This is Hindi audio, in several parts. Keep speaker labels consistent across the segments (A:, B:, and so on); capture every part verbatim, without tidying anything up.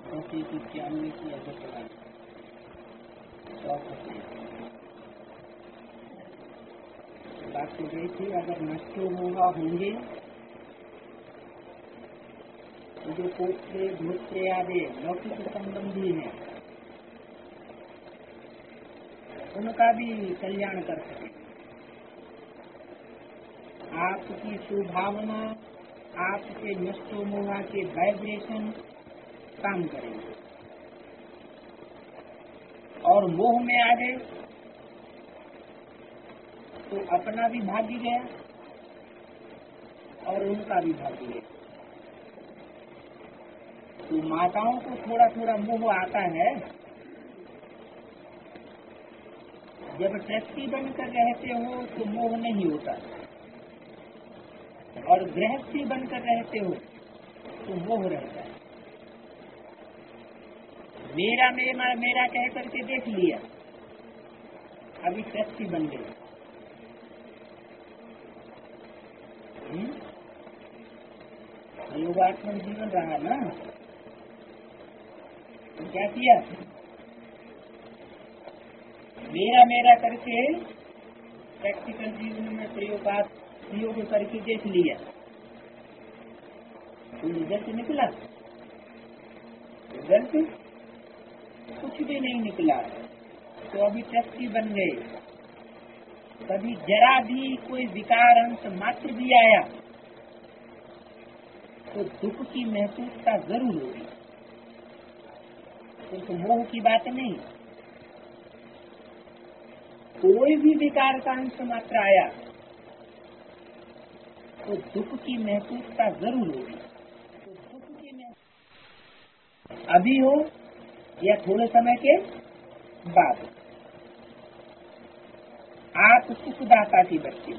A: सोचे कि इक्यानवे की अगर सौ बात हो गई थी। अगर नष्टो मोहा होंगे तो जो पोत्रे धोत्रे आदि लौकिक संबंधी हैं उनका भी कल्याण कर सके। आपकी सुभावना, आपके नष्टो मोहा के वाइब्रेशन काम करेंगे और मोह में आ गए तो अपना भी भाग्य गया और उनका भी भाग्य गया। तो माताओं को थोड़ा थोड़ा मोह आता है। जब ट्रस्टी बनकर रहते हो तो मोह नहीं होता, और गृहस्थी बनकर रहते हो तो मोह रहता है। मेरा मेरा मेरा कह करके देख लिया, अभी ट्रस्टी बन गए। योगात्मक जीवन रहा ना, तो क्या किया? मेरा मेरा करके प्रैक्टिकल जीवन में प्रयोगात प्रयोग करके देख लिया, तो रिजल्ट निकला? रिजल्ट कुछ भी नहीं निकला। तो अभी ट्रस्टी बन गए, कभी जरा भी कोई विकार अंश मात्र भी आया तो दुख की महसूसता जरूर होगी। तो मोह की बात नहीं, कोई भी विकार का अंश मात्र आया तो दुख की महसूसता जरूर होगी। तो दुख की महसूस अभी हो या थोड़े समय के बाद, आप सुखदाता की बच्चे,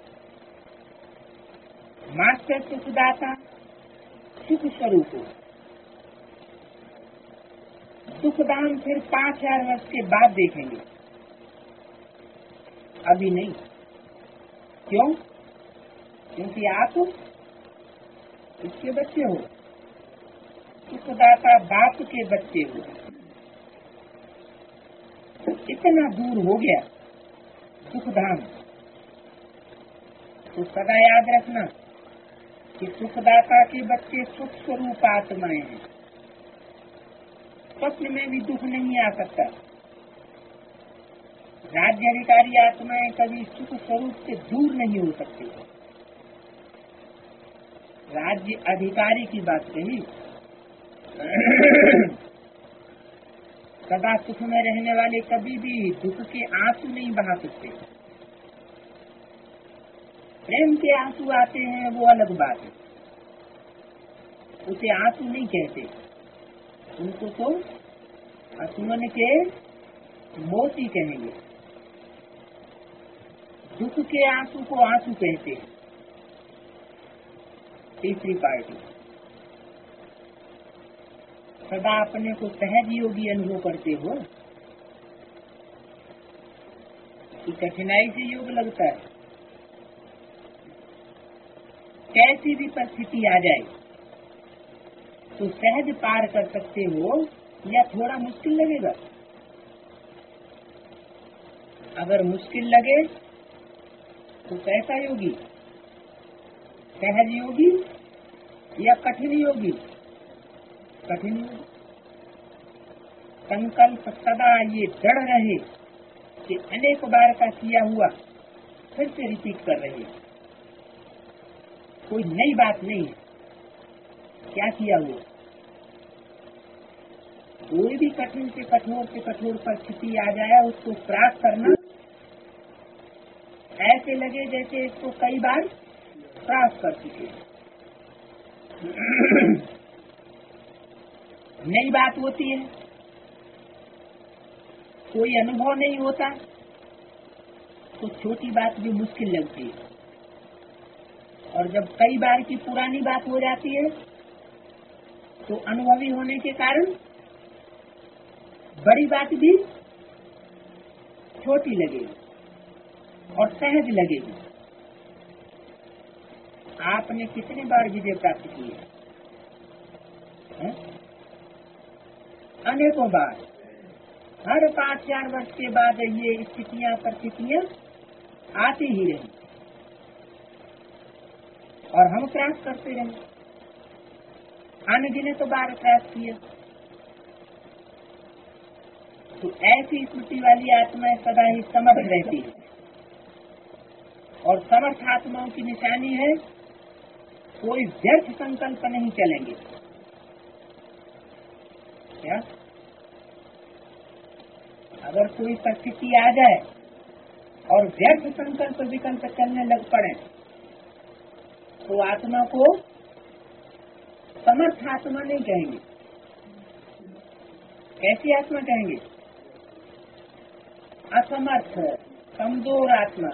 A: मास्टर सुखदाता सुख स्वरूप हो। सुखदान फिर पांच हजार वर्ष के बाद देखेंगे, अभी नहीं। क्यों? क्योंकि आप इसके बच्चे हो, सुखदाता बाप के बच्चे हो। इतना दूर हो गया सुखधाम, तो सदा याद रखना कि सुखदाता के बच्चे सुख स्वरूप आत्माएं हैं। स्वप्न में भी दुख नहीं आ सकता। राज्य अधिकारी आत्माएं कभी सुख स्वरूप से दूर नहीं हो सकती। राज्य अधिकारी की बात कही, सदा सुख में रहने वाले कभी भी दुख के आंसू नहीं बहा सकते। प्रेम के आंसू आते हैं वो अलग बात है, उसे आंसू नहीं कहते, उनको तो असुमन के मोती कहेंगे। दुख के आंसू को आंसू कहते हैं। तीसरी पार्टी, सदा अपने को सहज योगी अनुभव करते हो कि कठिनाई से योग लगता है। कैसी भी परिस्थिति आ जाए तो सहज पार कर सकते हो या थोड़ा मुश्किल लगेगा? अगर मुश्किल लगे तो कैसा योगी? सहज योगी या कठिन योगी? कठिन योगी। संकल्प सदा ये दृढ़ रहे कि अनेक बार का किया हुआ फिर से रिपीट कर रहे, कोई नई बात नहीं है। क्या किया हुआ? कोई भी कठिन से कठोर से कठोर परिस्थिति आ जाए उसको क्रॉस करना ऐसे लगे जैसे इसको कई बार क्रॉस कर चुके। नई बात होती है, कोई अनुभव नहीं होता तो छोटी बात भी मुश्किल लगती है, और जब कई बार की पुरानी बात हो जाती है तो अनुभवी होने के कारण बड़ी बात भी छोटी लगेगी और सहज लगेगी। आपने कितने बार विजय प्राप्त की है? अनेकों बार हर पाँच चार वर्ष के बाद ये स्थितियां परिस्थितियां आती ही रही और हम प्रयास करते रहे। अनगिनत तो बार प्रयास किए। तो ऐसी स्मृति वाली आत्माएं सदा ही समर्थ रहती है और समर्थ आत्माओं की निशानी है कोई व्यर्थ संकल्प नहीं चलेंगे। क्या अगर कोई परिस्थिति आ जाए और व्यर्थ संकल्प विकल्प चलने लग पड़े तो आत्मा को समर्थ आत्मा नहीं कहेंगे। कैसी आत्मा कहेंगे? असमर्थ, कमजोर आत्मा।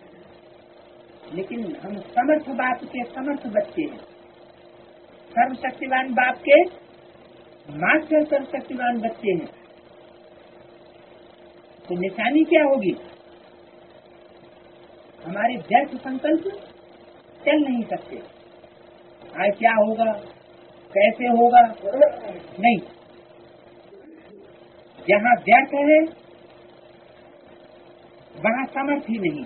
A: लेकिन हम समर्थ बाप के समर्थ बच्चे हैं, सर्वशक्तिवान बाप के मास्टर सर्वशक्तिवान बच्चे हैं। तो निशानी क्या होगी? हमारे व्यर्थ संकल्प चल नहीं सकते। आज क्या होगा, कैसे होगा, नहीं। जहाँ व्यर्थ है वहाँ समर्थ ही नहीं।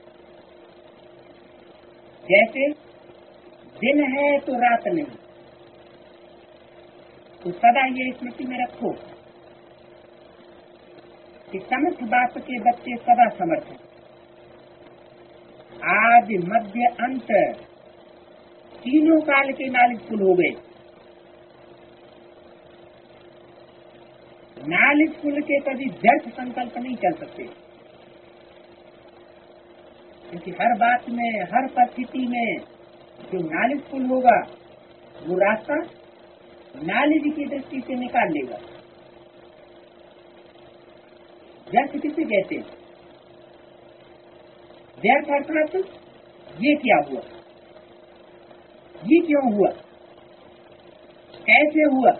A: जैसे दिन है तो रात नहीं। तो सदा ये स्मृति में रखो कि समर्थ बाप के बच्चे सदा समर्थ हैं। आदि मध्य अंत तीनों काल के नॉलेजफुल हो गए। नॉलेजफुल के कभी व्यर्थ संकल्प नहीं चल सकते, क्योंकि हर बात में, हर परिस्थिति में जो नॉलेजफुल होगा वो रास्ता नॉलेज की दृष्टि से निकाल लेगा। व्यर्थ किसे कहते हैं? व्यर्थ अर्थात ये क्या हुआ, ये क्यों हुआ, कैसे हुआ,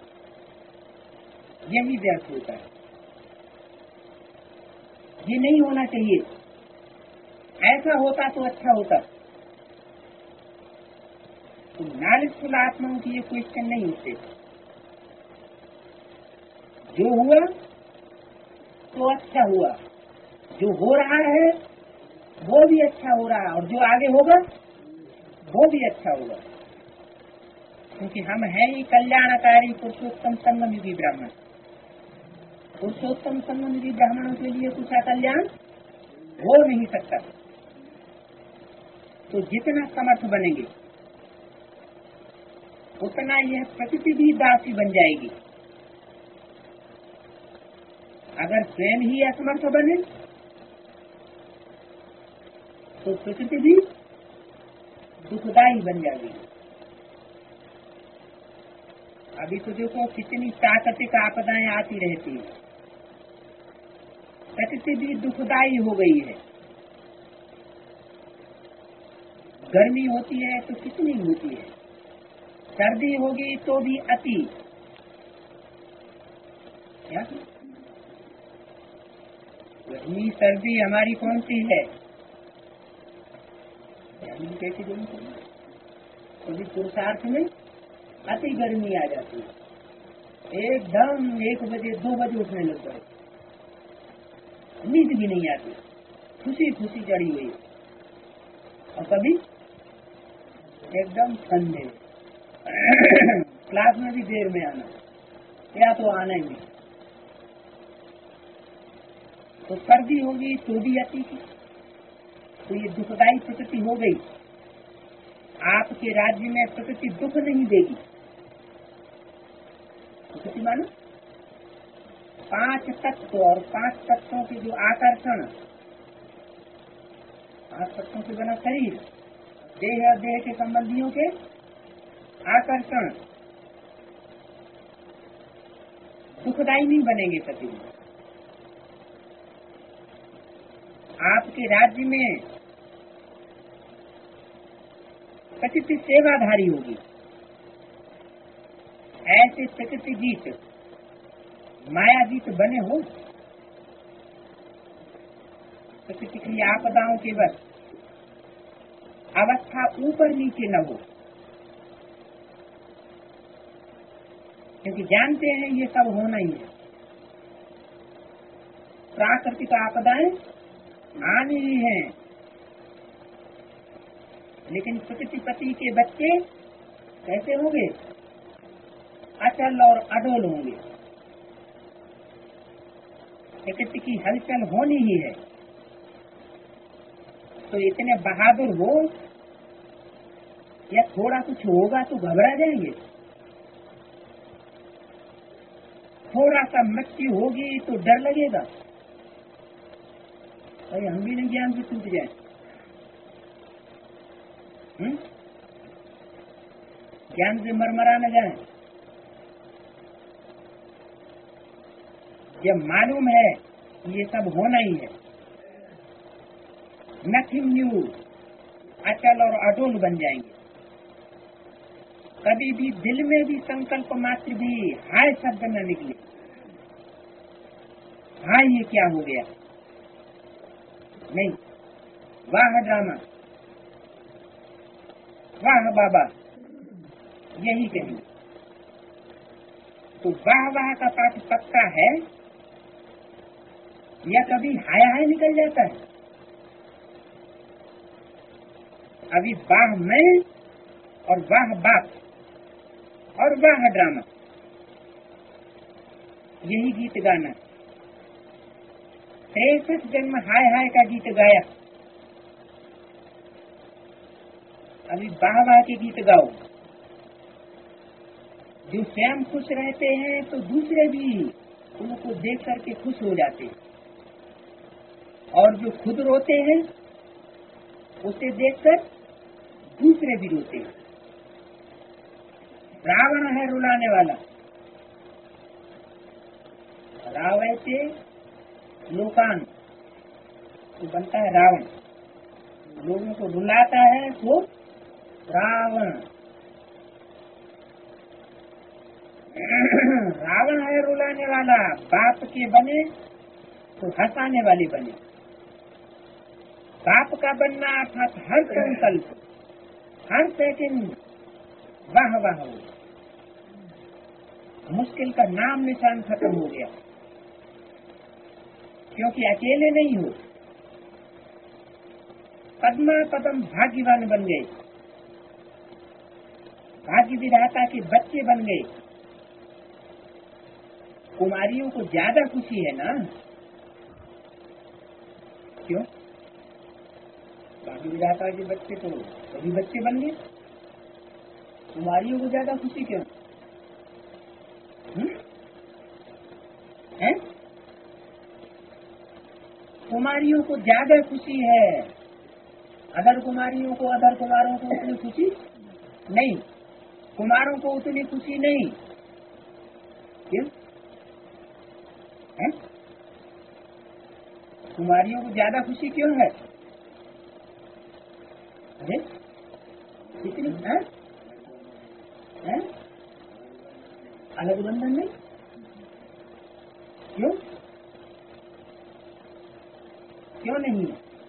A: यही व्यर्थ होता है। ये नहीं होना चाहिए। ऐसा होता तो अच्छा होता। तो नॉलेजफुल आत्माओं की ये क्वेश्चन नहीं उठते। जो हुआ तो अच्छा हुआ, जो हो रहा है वो भी अच्छा हो रहा है, और जो आगे होगा वो भी अच्छा होगा, क्योंकि हम हैं ही कल्याणकारी पुरुषोत्तम संगमयुगी ब्राह्मण। पुरुषोत्तम संगमयुगी ब्राह्मणों के लिए कुछ कल्याण हो नहीं सकता। तो जितना समर्थ बनेंगे उतना यह प्रकृति भी दासी बन जाएगी। अगर स्वयं ही असमर्थ बने तो प्रकृति भी दुखदायी बन जाएगी। अभी तो देखो कितनी प्राकृतिक आपदाएं आती रहती है, प्रकृति भी दुखदायी हो गई है। गर्मी होती है तो कितनी होती है, सर्दी होगी तो भी अति। क्या गर्मी सर्दी हमारी कौन सी है? कैसी गर्मी? कभी पुरुषार्थ में अति गर्मी आ जाती है, एकदम एक बजे दो बजे उठने लग जाए, नींद भी नहीं आती, खुशी खुशी चढ़ी हुई। और कभी एकदम ठंडे, क्लास में भी देर में आना या तो आना ही नहीं। तो सर्दी होगी तो भी अति की। तो ये दुखदायी प्रकृति हो गई। आपके राज्य में प्रकृति दुख नहीं देगी। प्रकृति मानो पांच तत्व, और पांच तत्वों के जो आकर्षण, पांच तत्वों से बना शरीर, देह और देह के संबंधियों के आकर्षण दुखदायी नहीं बनेंगे कभी। आपके राज्य में प्रकृति सेवाधारी होगी। ऐसे प्रकृति जीत, माया जीत बने हो। प्रकृति की आपदाओं के बस अवस्था ऊपर नीचे न हो, क्योंकि जानते हैं ये सब होना ही है। प्राकृतिक आपदाएं आनी ही हैं, लेकिन प्रकृतिपति के बच्चे कैसे होंगे? अचल और अडोल होंगे। प्रकृति की हलचल होनी ही है, तो इतने बहादुर हो या थोड़ा कुछ होगा तो घबरा जाएंगे? थोड़ा सा मृत्यु होगी तो डर लगेगा? अरे हम भी नहीं ज्ञान से टूट जाए। हुँ? ज्ञान से मरमरा न जाए। जब मालूम है कि ये सब होना ही है, नथिंग न्यू, अचल और अडोल बन जाएंगे। कभी भी दिल में भी संकल्प मात्र भी हाय शब्द न निकले, हाय ये क्या हो गया, नहीं, वाह ड्रामा, वाह बाबा, यही कहेंगे। तो वाह वाह का पाठ पक्का है या कभी हाय हाय निकल जाता है? अभी वाह मैं और वाह बाप और वाह ड्रामा, यही गीत गाना। तिरसठ जन्म हाय हाय का गीत गाया, अभी वाह वाह के गीत गाओ। जो स्वयं खुश रहते हैं तो दूसरे भी उनको देख करके खुश हो जाते हैं, और जो खुद रोते हैं उसे देखकर दूसरे भी रोते हैं। रावण है रुलाने वाला, रावैते लोकान तो बनता है रावण, लोगों को रुलाता है तो रावण। रावण है रुलाने वाला, बाप के बने तो हंसाने वाले बने। बाप का बनना अर्थात हर संकल्प, हर सेकंड वाह वाह हो, मुश्किल का नाम निशान खत्म हो गया, क्योंकि अकेले नहीं हो, पद्मा पदम भाग्यवान बन गए, भाग्य विधाता के बच्चे बन गए। कुमारियों को ज्यादा खुशी है ना? क्यों? भाग्य विधाता के बच्चे तो सभी बच्चे बन गए, कुमारियों को ज्यादा खुशी क्यों है? कुमारियों को ज्यादा खुशी है, अदर कुमारियों को, अदर कुमारों को उतनी खुशी नहीं, कुमारों को उतनी खुशी नहीं। क्यों है? कुमारियों को ज्यादा खुशी क्यों है? अरे कितनी है? है? अलग बंधन नहीं, क्यों क्यों नहीं?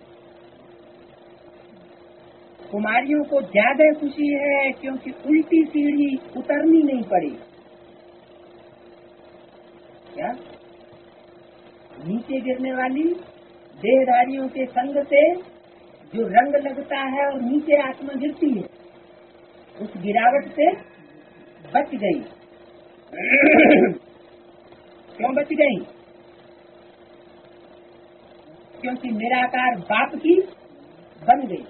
A: कुमारियों को ज्यादा खुशी है क्योंकि उल्टी सीढ़ी उतरनी नहीं पड़ी। क्या? नीचे गिरने वाली देहधारियों के संग से जो रंग लगता है और नीचे आत्मा गिरती है, उस गिरावट से बच गई। क्यों बच गई? क्योंकि निराकार बाप की बन गई,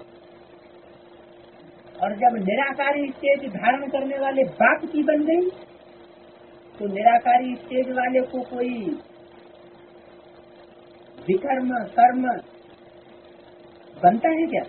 A: और जब निराकारी स्टेज धारण करने वाले बाप की बन गई तो निराकारी स्टेज वाले को कोई विकर्म कर्म बनता है क्या?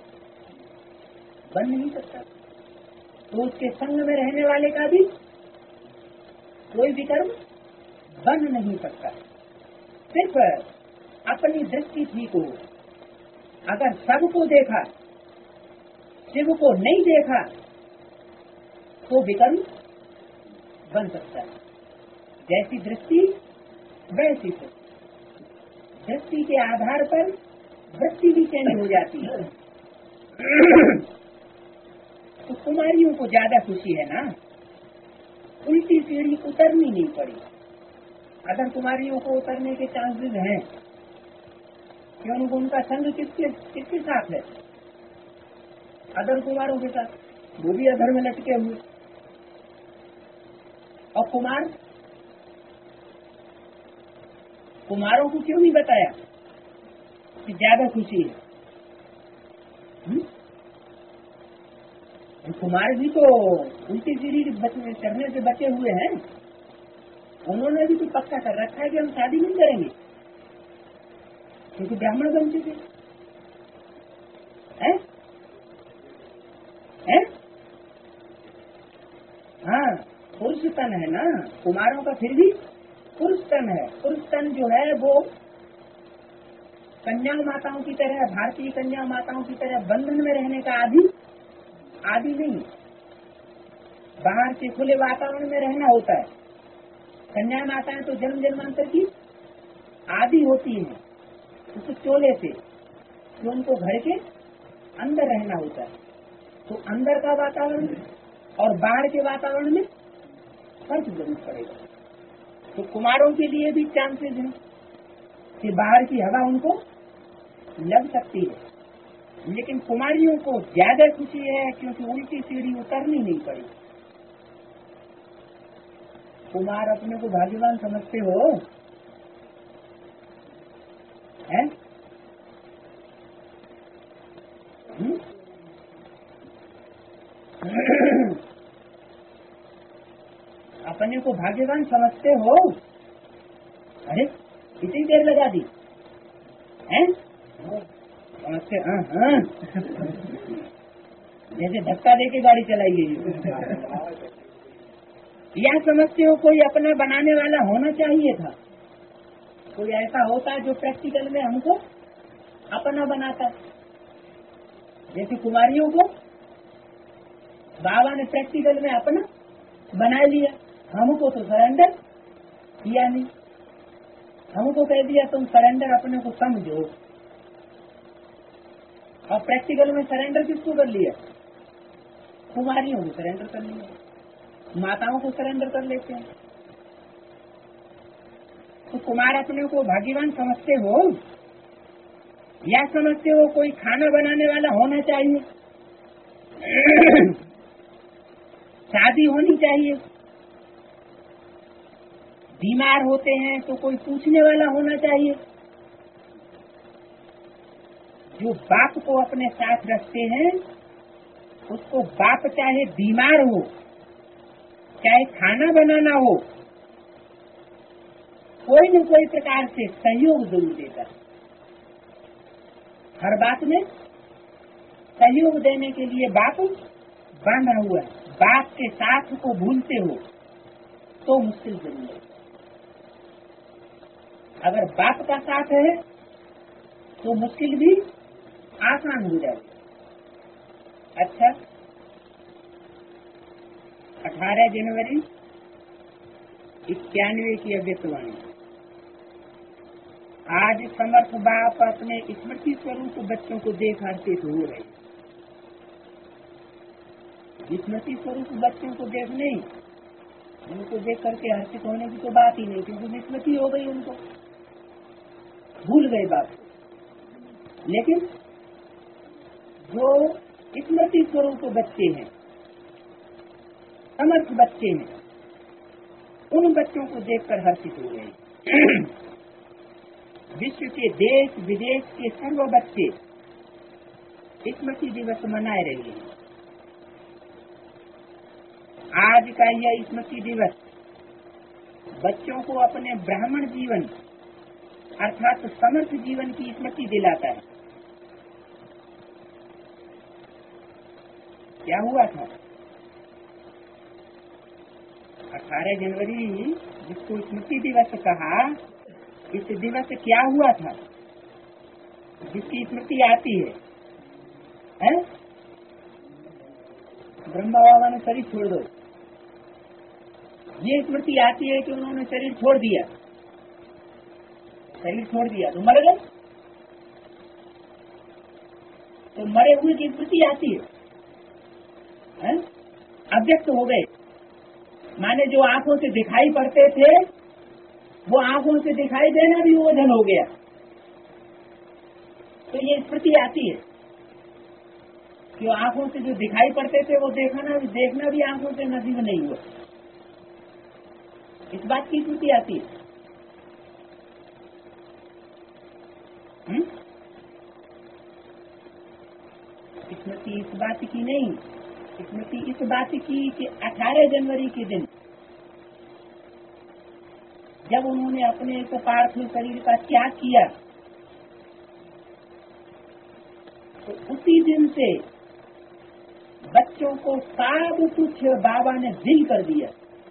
A: बन नहीं सकता। तो उसके संग में रहने वाले का भी कोई विकर्म बन नहीं सकता। सिर्फ अपनी दृष्टि ठीक हो, अगर सबको देखा शिव को नहीं देखा तो विकर्म बन सकता है। जैसी दृष्टि वैसी तो दृष्टि के आधार पर वृत्ति भी चेंज हो जाती है। तो कुमारियों को ज्यादा खुशी है ना, उल्टी सीढ़ी उतरनी नहीं पड़ी। अदर कुमारियों को उतरने के चांसेस हैं क्योंकि उनका संग किसके किसके साथ है? अदर कुमारों के साथ, वो भी अधर में लटके हुए। और कुमार कुमारों को क्यों नहीं बताया कि ज्यादा खुशी है? हुँ? कुमार भी तो उल्टी सीढ़ी चढ़ने से बचे हुए हैं। उन्होंने भी तो पक्का कर रखा है कि हम शादी नहीं करेंगे क्योंकि ब्राह्मण बन चुके हैं। हैं? हाँ, पुरुष तन है ना कुमारों का, फिर भी पुरुष तन है। पुरुष तन जो है वो कन्या माताओं की तरह, भारतीय कन्या माताओं की तरह बंधन में रहने का आदि आदि नहीं, बाहर के खुले वातावरण में रहना होता है। कन्या माताएं तो जन्म जन्मांतर की आदि होती हैं उस चोले से, तो उनको घर के अंदर रहना होता है। तो अंदर का वातावरण और बाहर के वातावरण में फर्क जरूर पड़ेगा। तो कुमारों के लिए भी चांसेस हैं कि बाहर की हवा उनको लग सकती है, लेकिन कुमारियों को ज्यादा खुशी है क्योंकि उल्टी सीढ़ी उतरनी नहीं पड़ी। कुमार अपने को भाग्यवान समझते हो? हैं? अपने को भाग्यवान समझते हो? अरे इतनी देर लगा दी हैं? समझते? हाँ हाँ जैसे धक्का देके गाड़ी चलाई गई। या समझते हो कोई अपना बनाने वाला होना चाहिए था? कोई ऐसा होता जो प्रैक्टिकल में हमको अपना बनाता। जैसे कुमारियों को बाबा ने प्रैक्टिकल में अपना बना लिया, हमको तो सरेंडर किया नहीं। हमको कह दिया तुम सरेंडर अपने को समझो, और प्रैक्टिकल में सरेंडर किसको कर लिया? कुमारियों को सरेंडर कर लिया, माताओं को सरेंडर कर लेते हैं। तो कुमार अपने को भाग्यवान समझते हो या समझते हो कोई खाना बनाने वाला होना चाहिए, शादी होनी चाहिए, बीमार होते हैं तो कोई पूछने वाला होना चाहिए। जो बाप को अपने साथ रखते हैं उसको बाप चाहे बीमार हो चाहे खाना बनाना हो, कोई न कोई प्रकार से सहयोग जरूर देता है। हर बात में सहयोग देने के लिए बाप बांधा हुआ है। बाप के साथ को भूलते हो तो मुश्किल जरूर है। अगर बाप का साथ है तो मुश्किल भी आसान हो जाए। अच्छा, अठारह जनवरी इक्यानवे की अव्यक्तवाणी। आज समर्थ बाप अपने स्मृति स्वरूप बच्चों को देख हर्षित हो रहे। स्मृति स्वरूप बच्चों को देख नहीं, उनको देख करके हर्षित होने की तो बात ही नहीं, क्योंकि स्मृति हो गई, उनको भूल गए बात। लेकिन जो स्मृति स्वरूप बच्चे हैं, समर्थ बच्चे हैं, उन बच्चों को देखकर हर्षित हो गए। विश्व के देश विदेश के सर्व बच्चे स्मृति दिवस मनाए रहे हैं। आज का यह स्मृति दिवस बच्चों को अपने ब्राह्मण जीवन अर्थात समर्थ जीवन की स्मृति दिलाता है। क्या हुआ था? अठारह जनवरी जिसको स्मृति दिवस कहा, इस दिवस क्या हुआ था जिसकी स्मृति आती है, है? ब्रह्मा बाबा ने शरीर छोड़ दो, ये स्मृति आती है कि उन्होंने शरीर छोड़ दिया। शरीर छोड़ दिया तो मर गए, तो मरे हुए की स्मृति आती है, है? अव्यक्त हो गए, माने जो आंखों से दिखाई पड़ते थे वो आंखों से दिखाई देना भी ओझल हो गया। तो ये स्मृति आती है कि आंखों से जो दिखाई पड़ते थे वो देखना देखना भी आंखों से नसीब नहीं हुआ। इस बात की स्मृति आती है। हुँ? स्मृति इस बात की नहीं, स्मृति इस बात की कि अठारह जनवरी के दिन जब उन्होंने अपने इस पार्थिव शरीर का त्याग किया तो उसी दिन से बच्चों को सब कुछ बाबा ने दिल कर दिया।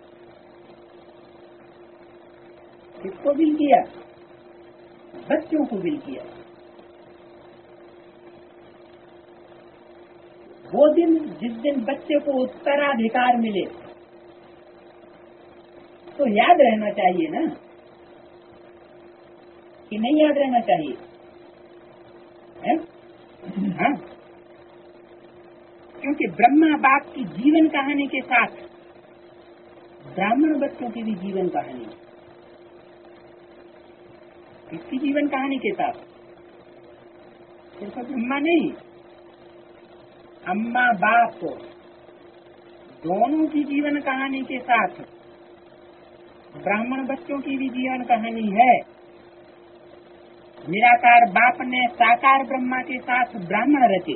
A: किसको दिल किया? बच्चों को दिल किया। वो दिन जिस दिन बच्चे को उत्तराधिकार मिले तो याद रहना चाहिए ना, कि नहीं याद रहना चाहिए है? हाँ, क्योंकि ब्रह्मा बाप की जीवन कहानी के साथ ब्राह्मण बच्चों की भी जीवन कहानी, इसकी जीवन कहानी के साथ सिर्फ ब्रह्मा नहीं, अम्मा बाप दोनों की जीवन कहानी के साथ ब्राह्मण बच्चों की भी जीवन कहानी है। निराकार बाप ने साकार ब्रह्मा के साथ ब्राह्मण रचे।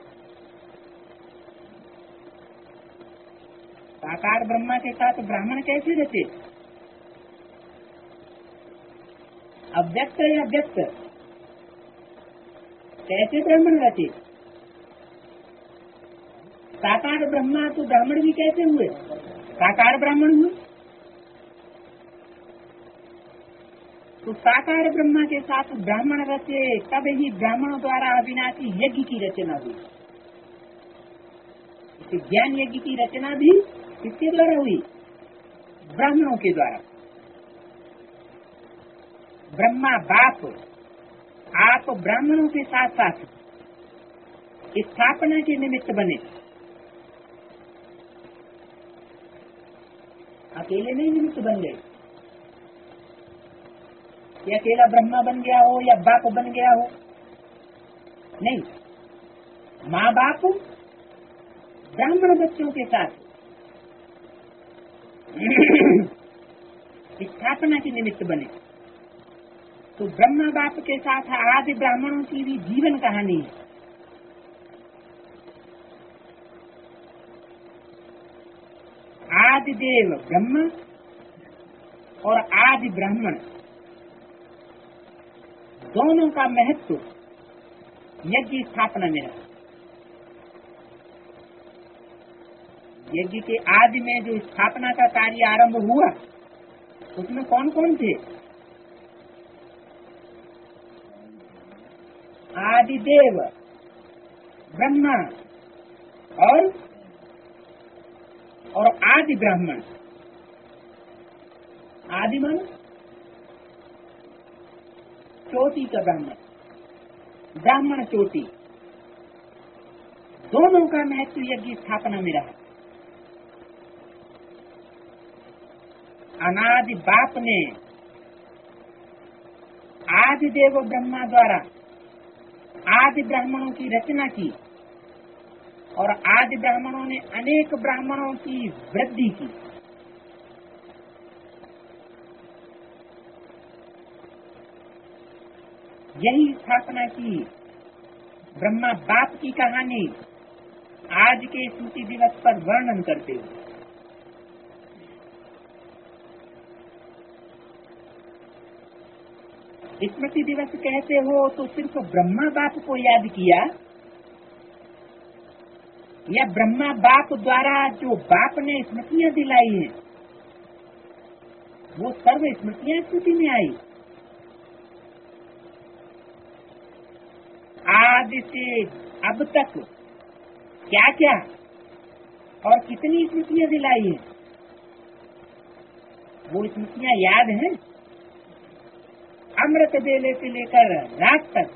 A: साकार ब्रह्मा के साथ ब्राह्मण कैसे रचे? अव्यक्त या व्यक्त कैसे ब्राह्मण रचे? साकार ब्रह्मा तो ब्राह्मण भी कैसे हुए? साकार ब्राह्मण हुए। तो साकार ब्रह्मा के साथ ब्राह्मण रचे, तब ही ब्राह्मणों द्वारा अविनाशी यज्ञ की रचना हुई। ज्ञान यज्ञ की रचना भी किसके द्वारा हुई? ब्राह्मणों के द्वारा। ब्रह्मा बाप आप ब्राह्मणों के साथ साथ स्थापना के निमित्त बने, अकेले नहीं निमित्त बन गए कि अकेला ब्रह्मा बन गया हो या बाप बन गया हो, नहीं, माँ बाप ब्राह्मण बच्चों के साथ स्थापना के निमित्त बने। तो ब्रह्मा बाप के साथ आदि ब्राह्मणों की भी जीवन कहानी है। आदि देव ब्रह्मा और आदि ब्राह्मण दोनों का महत्व यज्ञ स्थापना में है। यज्ञ के आदि में जो स्थापना का कार्य आरंभ हुआ उसमें कौन कौन थे? आदि देव ब्रह्मा और और आदि ब्राह्मण। आदि मन चोटी का ब्राह्मण, ब्राह्मण चोटी, दोनों का महत्व यज्ञ स्थापना में रहा। अनादि बाप ने आदि देव ब्रह्मा द्वारा आदि ब्राह्मणों की रचना की और आदि ब्राह्मणों ने अनेक ब्राह्मणों की वृद्धि की। यही स्थापना की ब्रह्मा बाप की कहानी आज के स्मृति दिवस पर वर्णन करते हुए। स्मृति दिवस कहते हो तो सिर्फ ब्रह्मा बाप को याद किया या ब्रह्मा बाप द्वारा जो बाप ने स्मृतियां दिलाई हैं वो सर्व स्मृतियां स्मृति में आई। आदि से अब तक क्या क्या और कितनी स्मृतियां दिलाई हैं वो स्मृतियां याद हैं। अमृत बेले से लेकर रात तक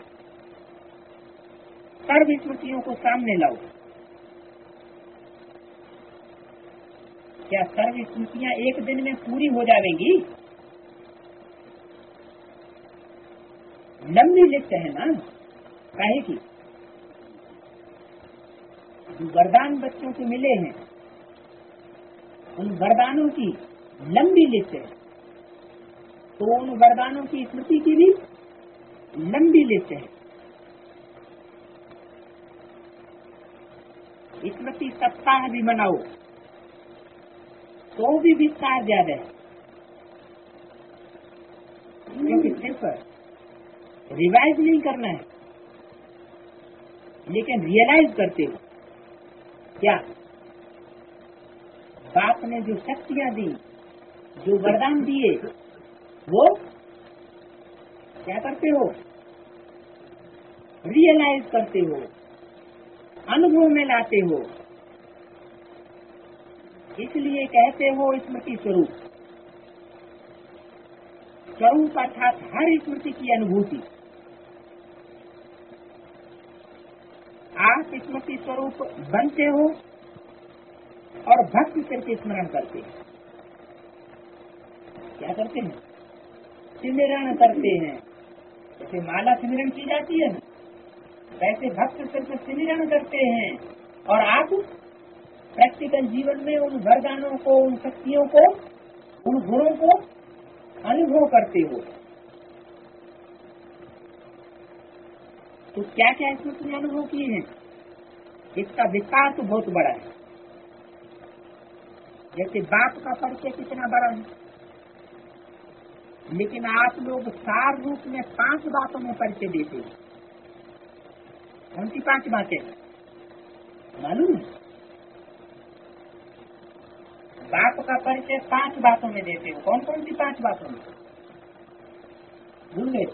A: सर्व स्मृतियों को सामने लाओ। क्या सर्व स्मृतियां एक दिन में पूरी हो जाएंगी? लंबी लिस्ट है ना, काहे की? जो वरदान बच्चों को मिले हैं उन वरदानों की लंबी लिस्ट है, तो उन वरदानों की स्मृति की भी लंबी लिस्ट है। स्मृति सप्ताह भी मनाओ तो भी विस्तार ज्यादा है, क्योंकि सिर्फ रिवाइज नहीं करना है, लेकिन रियलाइज करते हो क्या बाप ने जो शक्तियां दी, जो वरदान दिए, वो क्या करते हो? रियलाइज करते हो, अनुभव में लाते हो। इसलिए कहते हो स्मृति स्वरूप। स्वरूप अर्थात हर स्मृति की अनुभूति। आप स्मृति स्वरूप बनते हो और भक्ति करके स्मरण करते हैं। क्या करते हैं? सिमरण करते हैं। जैसे माला सिमरण की जाती है, वैसे भक्त करके सिमरण करते हैं। और आप प्रैक्टिकल जीवन में उन वरदानों को, उन शक्तियों को, उन गुणों को अनुभव करते हो। तो क्या क्या इसमें अनुभव किए हैं? इसका विस्तार तो बहुत बड़ा है। जैसे बाप का परिचय कितना बड़ा है, लेकिन आप लोग सार रूप में पांच बातों में परिचय देते हो। कौन सी पांच बातें मालूम है? बाप का परिचय पांच बातों में देते हो। कौन कौन सी पांच बातों में? भूल गए?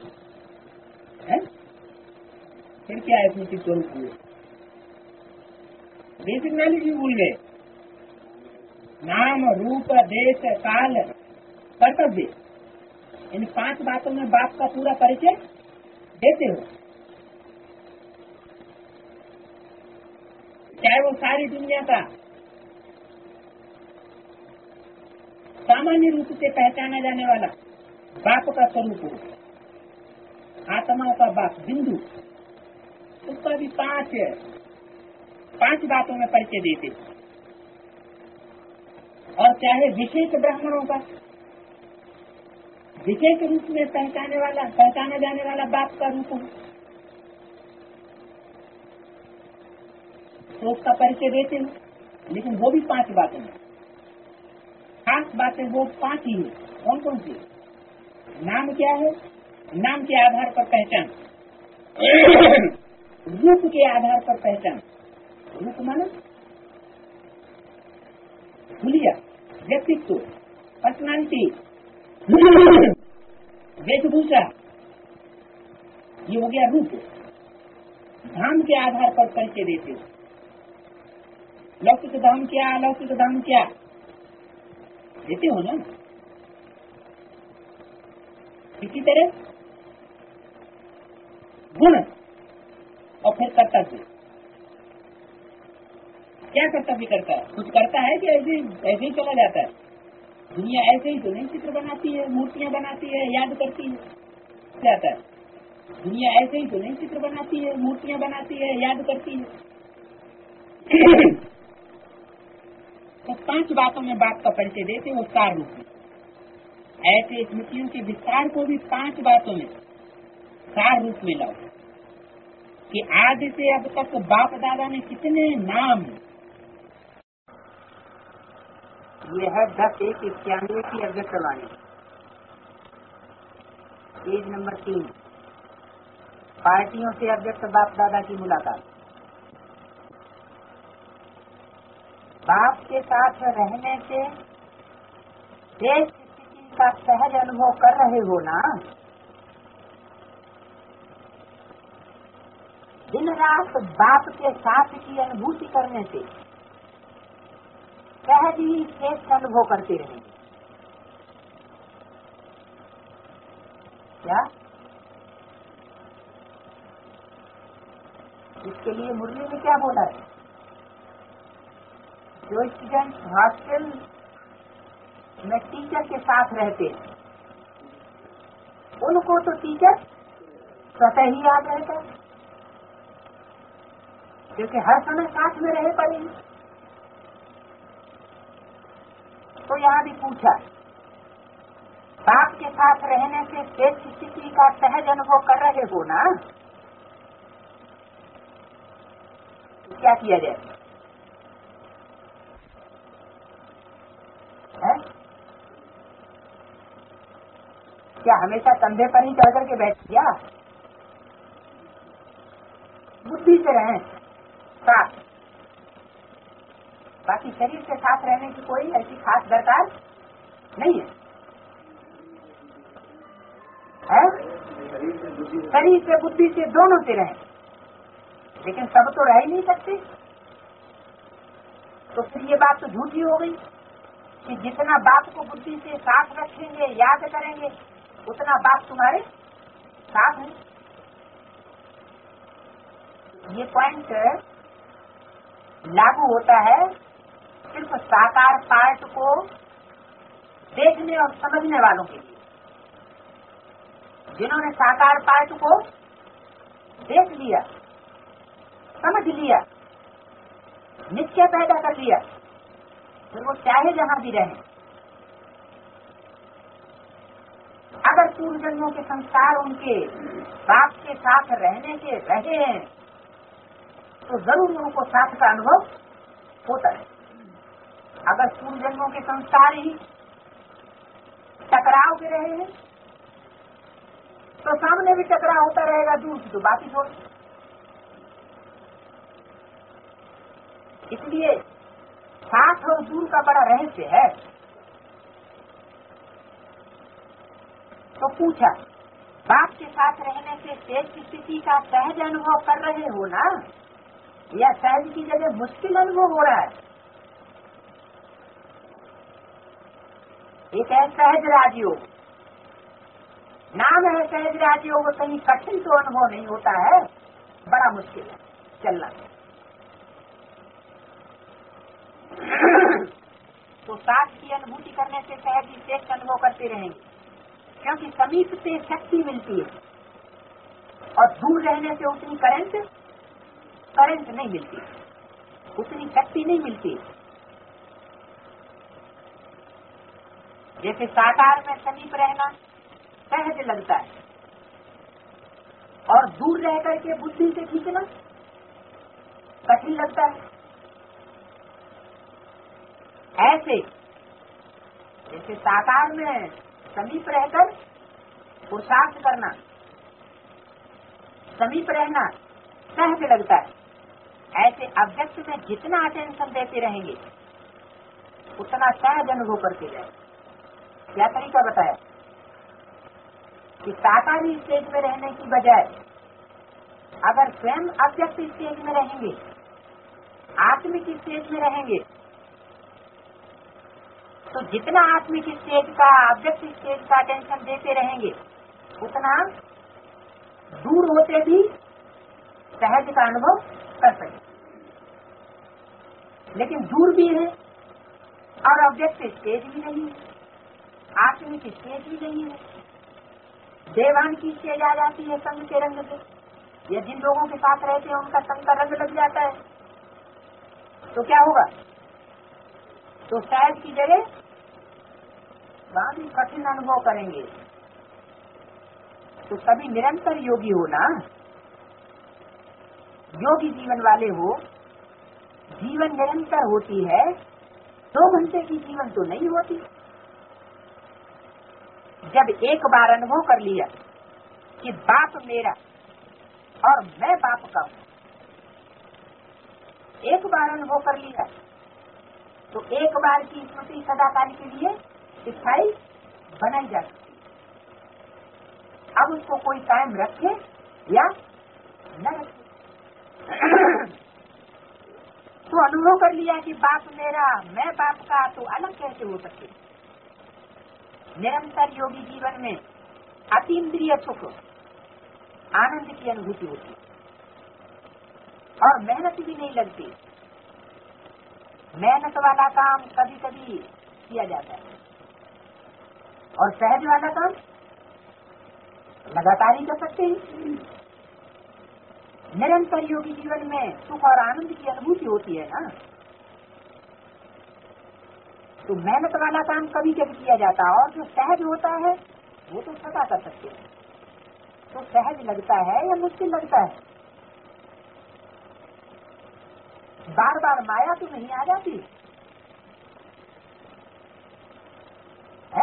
A: फिर क्या है स्मृति स्वरूप हुए? बेसिक नॉलेज भी भूल गए। नाम, रूप, देश, काल, कर्तव्य, इन पांच बातों में बाप का पूरा परिचय देते हो। चाहे वो सारी दुनिया का सामान्य रूप से पहचाना जाने वाला बाप का स्वरूप हो, आत्मा का बाप बिंदु, उसका भी पांच पांच बातों में परिचय देते। और चाहे विशेष ब्राह्मणों का विशेष रूप में पहचाने वाला पहचाना जाने वाला बाप का रूप हो, तो उसका परिचय देते हो। लेकिन वो भी पांच बातें हैं। खास बातें वो पांच ही है। कौन कौन सी? नाम क्या है? नाम के आधार पर पहचान। रूप के आधार पर पहचान। रूप माना हुलिया, व्यक्तित्व, पर्सनालिटी, वेशभूषा, ये हो गया रूप। धाम के आधार पर परिचय देते हो। लौकिक धाम क्या, अलौकिक धाम क्या, देते हो ना। इसी तरह गुण और फिर कर्तव्य। क्या कर्तव्य करता है? कुछ करता है कि ऐसे ऐसे ही चला जाता है? दुनिया ऐसे ही तो नहीं चित्र बनाती है, मूर्तियां बनाती है, याद करती है, जाता है। दुनिया ऐसे ही तो नहीं चित्र बनाती है, मूर्तियां बनाती है, याद करती है। तो पांच बातों में बाप का परिचय देते हो सार रूप में। ऐसे स्मृतियों के विस्तार को भी पांच बातों में सार रूप में लाओ कि आदि से अब तक बाप दादा ने कितने नाम। ये है दस एक इक्यानवे की अव्यक्त वाणी, पेज नंबर तीन। पार्टियों से अव्यक्त बाप दादा की मुलाकात। बाप के साथ रहने से देश स्थिति का सहज अनुभव कर रहे हो ना। दिन रात बाप के साथ की अनुभूति करने से सहज ही श्रेष्ठ अनुभव करते रहेंगे। क्या इसके लिए मुरली ने क्या बोला है? जो स्टूडेंट हॉस्टल में टीचर के साथ रहते, उनको तो टीचर स्वतः ही याद रहता है, क्योंकि हर समय साथ में रहे पड़े। तो यहाँ भी पूछा, बाप के साथ रहने से श्रेष्ठ स्थिति का सहज अनुभव कर रहे हो ना, तो क्या किया जाए? है? क्या हमेशा कंधे पर ही चढ़ करके बैठ गया? बुद्धि से रहें साथ, बाकी शरीर के साथ रहने की कोई ऐसी खास दरकार नहीं है, है? शरीर से बुद्धि से दोनों से रहें, लेकिन सब तो रह ही नहीं सकते। तो फिर ये बात तो झूठी हो गई कि जितना बाप को बुद्धि से साथ रखेंगे, याद करेंगे, उतना बाप तुम्हारे साथ है। ये पॉइंट लागू होता है सिर्फ साकार पार्ट को देखने और समझने वालों के लिए। जिन्होंने साकार पार्ट को देख लिया, समझ लिया, निश्चय पैदा कर लिया, फिर वो चाहे जहां भी रहें, अगर पूर्व जन्मों के संस्कार उनके बाप के साथ रहने के रहे हैं, तो जरूर उनको साथ का अनुभव होता है। अगर पूर्व जन्मों के संस्कार ही टकराव के रहे हैं, तो सामने भी टकराव होता रहेगा, दूर की तो बात ही छोड़। इसलिए साथ और दूर का बड़ा रहस्य है। तो पूछा, बाप के साथ रहने से श्रेष्ठ स्थिति का सहज अनुभव कर रहे हो ना, या सहज की जगह मुश्किल अनुभव हो रहा है? एक है सहज राजयोग, नाम है सहज राजयोग, कहीं कठिन तो अनुभव नहीं होता है, बड़ा मुश्किल है चलना। तो साथ की अनुभूति करने से सहज ही श्रेष्ठ अनुभव करते रहेंगे, क्योंकि समीप से शक्ति मिलती है और दूर रहने से उतनी करंट करंट नहीं मिलती, उतनी शक्ति नहीं मिलती। जैसे साकार में समीप रहना सहज लगता है और दूर रह करके बुद्धि से खींचना कठिन लगता है, ऐसे जैसे साकार में समीप रहकर पुरुषार्थ करना, समीप रहना सहज लगता है, ऐसे अव्यक्त में जितना अटेंशन देते रहेंगे उतना सहज अनुभव करते जाए। क्या तरीका बताया कि साकारी स्टेज में रहने की बजाय अगर स्वयं अव्यक्त स्टेज में रहेंगे, आत्मिक स्टेज में रहेंगे, तो जितना आत्मिक स्टेज का, अव्यक्त स्टेज का अटेंशन देते रहेंगे, उतना दूर होते भी सहज का अनुभव कर सके। लेकिन दूर भी है और अव्यक्त स्टेज भी नहीं है, आत्मिक स्टेज भी नहीं है, देवान की स्टेज आ जाती है संग के रंग से, या जिन लोगों के साथ रहते हैं उनका संग का रंग लग जाता है, तो क्या होगा? तो सहज की जगह वहां भी कठिन अनुभव करेंगे। तो सभी निरंतर योगी हो ना, योगी जीवन वाले हो, जीवन निरंतर होती है, दो घंटे की जीवन तो नहीं होती। जब एक बार अनुभव कर लिया कि बाप मेरा और मैं बाप का हूं, एक बार अनुभव कर लिया तो एक बार की स्मृति सदाकाल के लिए स्थायी बनाई जा सकती। अब उसको कोई कायम रखे या न रखे, तो अनुभव कर लिया कि बाप मेरा, मैं बाप का, तो अलग कैसे हो सकते? निरंतर योगी जीवन में अतीन्द्रिय सुख, आनंद की अनुभूति होती और मेहनत भी नहीं लगती। मेहनत वाला काम कभी कभी किया जाता है, और सहज वाला काम लगातार ही कर सकते हैं। निरंतर योगी जीवन में सुख और आनंद की अनुभूति होती है ना, तो मेहनत वाला काम कभी कभी किया जाता है, और जो सहज होता है वो तो सदा कर सकते हैं। तो सहज लगता है या मुश्किल लगता है? बार बार माया तो नहीं आ जाती है?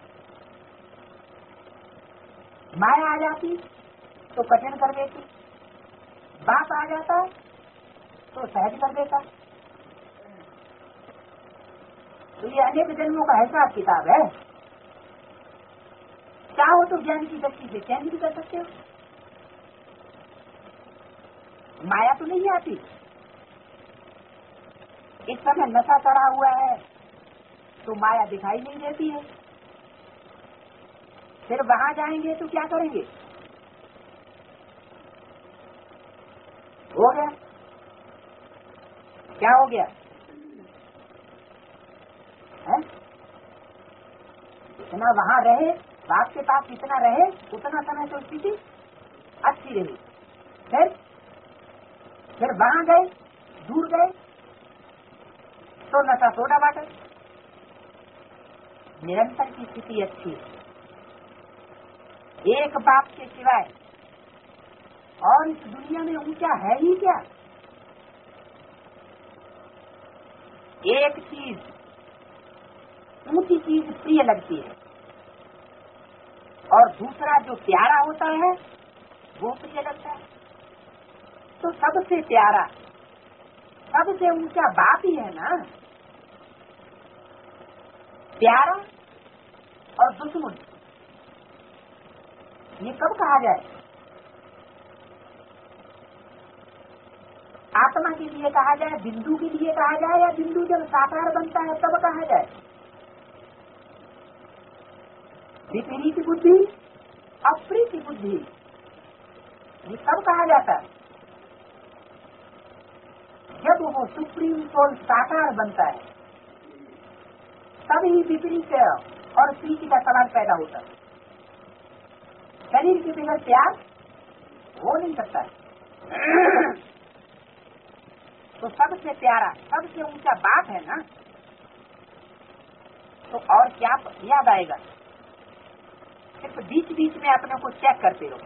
A: माया आ जाती तो कठिन कर देती, बाप आ जाता तो सहज कर देता। तो ये अनेक जन्मों का हिसाब किताब है। चाहो तो ज्ञान की दृष्टि से चेंज भी कर सकते हो। माया तो नहीं आती। इस समय नशा चढ़ा हुआ है तो माया दिखाई नहीं देती है, फिर वहां जाएंगे तो क्या करेंगे? हो गया, क्या हो गया है? इतना वहां रहे, बाप के पास इतना रहे, उतना समय तो स्थिति अच्छी रही, फिर फिर वहां गए, दूर गए तो नशा सोडा वाटर। निरंतर की स्थिति अच्छी है, एक बाप के सिवाय और इस दुनिया में ऊंचा है ही क्या? एक चीज, ऊंची चीज प्रिय लगती है और दूसरा जो प्यारा होता है वो प्रिय लगता है। तो सबसे प्यारा, सबसे ऊंचा बाप ही है ना। प्यारा और दुश्मन ये कब कहा जाए? आत्मा के लिए कहा जाए, बिंदु के लिए कहा जाए, या बिंदु जब साकार बनता है तब कहा जाए? विपरीत बुद्धि, अप्रीति बुद्धि, ये कब कहा जाता है? जब वो सुप्रीम सोल साकार बनता है तभी विपरीत और प्रीति का सवाल पैदा होता है। शरीर के बिना प्यार हो नहीं सकता है। तो सबसे प्यारा, सबसे ऊंचा बात है ना, तो और क्या याद आएगा? सिर्फ बीच बीच में अपने को चेक करते रहो,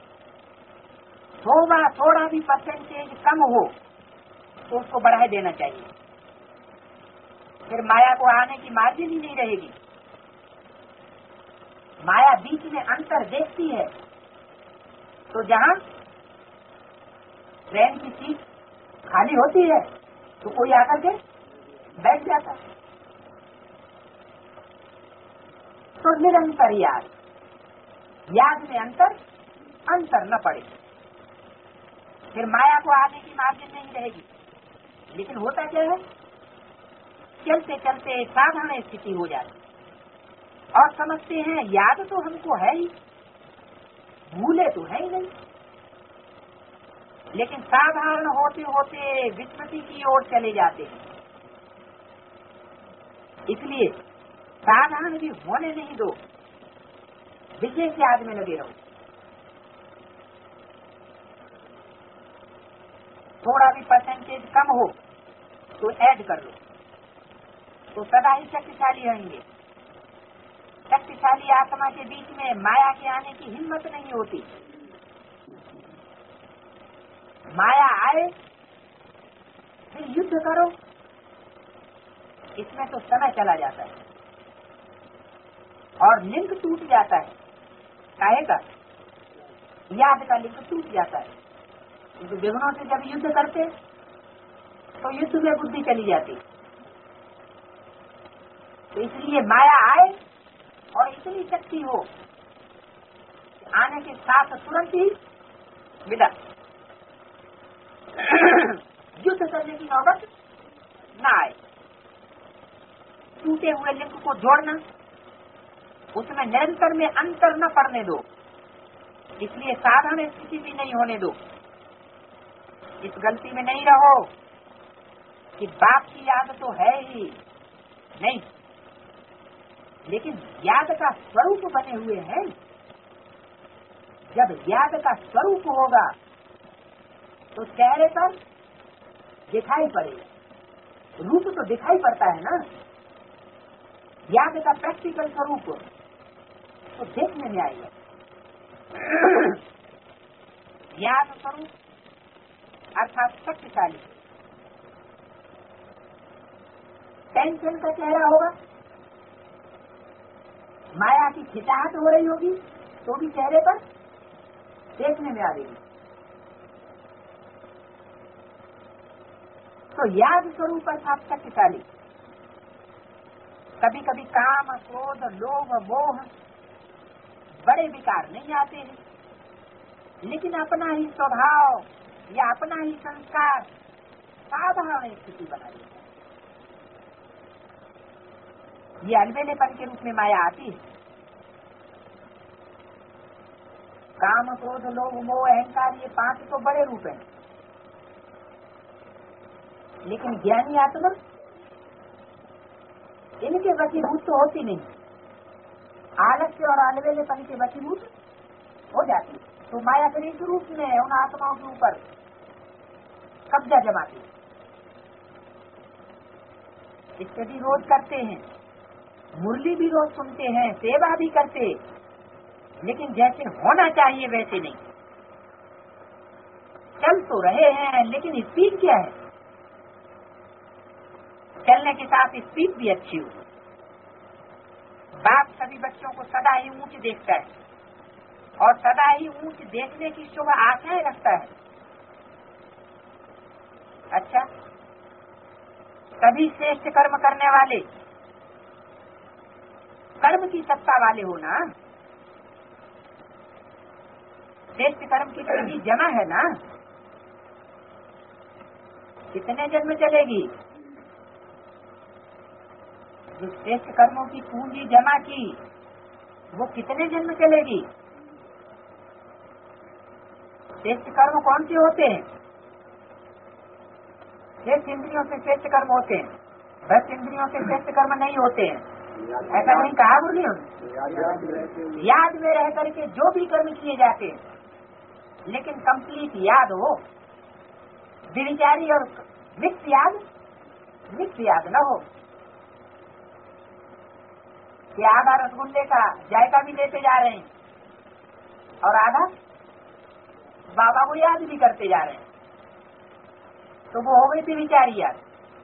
A: थोड़ा थोड़ा भी परसेंटेज कम हो तो उसको बढ़ा देना चाहिए, फिर माया को आने की मार्जिन ही नहीं रहेगी। माया बीच में अंतर देखती है, तो जहाँ ट्रेन की सीट खाली होती है तो कोई आकर के बैठ जाता है। तो निरंतर याद, याद में अंतर अंतर न पड़े, फिर माया को आने की मार्जिन नहीं रहेगी। लेकिन होता क्या है, चलते चलते साधारण स्थिति हो जाती और समझते हैं याद तो हमको है ही, भूले तो है ही नहीं। लेकिन साधारण होते होते विस्मृति की ओर चले जाते हैं। इसलिए साधारण भी होने नहीं दो, विशेष याद में लगे रहो। थोड़ा भी परसेंटेज कम हो तो ऐड कर लो, तो सदा ही शक्तिशाली रहेंगे। शक्तिशाली आत्मा के बीच में माया के आने की हिम्मत नहीं होती। माया आए फिर युद्ध करो, इसमें तो समय चला जाता है और लिंक टूट जाता है। काहे का? याद का लिंक टूट जाता है। क्योंकि विघ्नों से जब युद्ध करते तो युद्ध में बुद्धि चली जाती। तो इसलिए माया आए और इतनी शक्ति हो, आने के साथ तुरंत ही विदा, युद्ध करने की नौबत न आए। टूटे हुए लिंक को जोड़ना, उसमें निरंतर में अंतर न पड़ने दो। इसलिए साधारण स्थिति भी नहीं होने दो। इस गलती में नहीं रहो कि बाप की याद तो है ही नहीं, लेकिन याद का स्वरूप बने हुए हैं। जब याद का स्वरूप होगा तो चेहरे पर दिखाई पड़ेगा, रूप तो दिखाई पड़ता है ना। याद का प्रैक्टिकल स्वरूप तो देखने में आएगा। याद स्वरूप अर्थात शक्तिशाली। टेंशन का चेहरा होगा, माया की खिंचाहट हो रही होगी तो भी चेहरे पर देखने में आएगी। तो याद स्वरूप अर्थात शक्तिशाली। कभी कभी काम, क्रोध, लोभ, मोह बड़े विकार नहीं आते हैं, लेकिन अपना ही स्वभाव या अपना ही संस्कार साधारण स्थिति बना देता है। ये अलबेलेपन के रूप में माया आती है। काम, क्रोध, लोभ, मोह, अहंकार ये पांच तो बड़े रूप हैं, लेकिन ज्ञानी आत्मा इनके वशीभूत तो होती नहीं। आलस्य और अलबेलेपन के वशीभूत हो जाती, तो माया फिर इस रूप में उन आत्माओं के ऊपर कब्जा जमाती। इससे भी रोज करते हैं, मुरली भी रोज सुनते हैं, सेवा भी करते, लेकिन जैसे होना चाहिए वैसे नहीं। चल तो रहे हैं, लेकिन स्पीड क्या है? चलने के साथ स्पीड भी अच्छी हो। बाप सभी बच्चों को सदा ही ऊंच देखता है और सदा ही ऊंच देखने की शुभ आशाएं रखता है। अच्छा, सभी श्रेष्ठ कर्म करने वाले कर्म की सत्ता वाले हो ना। श्रेष्ठ कर्म की पूंजी जमा है ना। कितने जन्म चलेगी? जो श्रेष्ठ कर्मों की पूंजी जमा की वो कितने जन्म चलेगी? श्रेष्ठ कर्म कौन से होते हैं? श्रेष्ठ इंद्रियों से श्रेष्ठ कर्म होते हैं, भ्रष्ट इंद्रियों से श्रेष्ठ कर्म नहीं होते हैं। ऐसा नहीं कहा मुरली ने? याद में रह करके जो भी कर्म किए जाते हैं, लेकिन कंप्लीट याद हो, विचारी और मिक्स याद मिक्स याद न हो कि आधा रसगुल्ले का जायका भी लेते जा रहे हैं और आधा बाबा को याद भी करते जा रहे हैं, तो वो हो गई थी विचारी याद।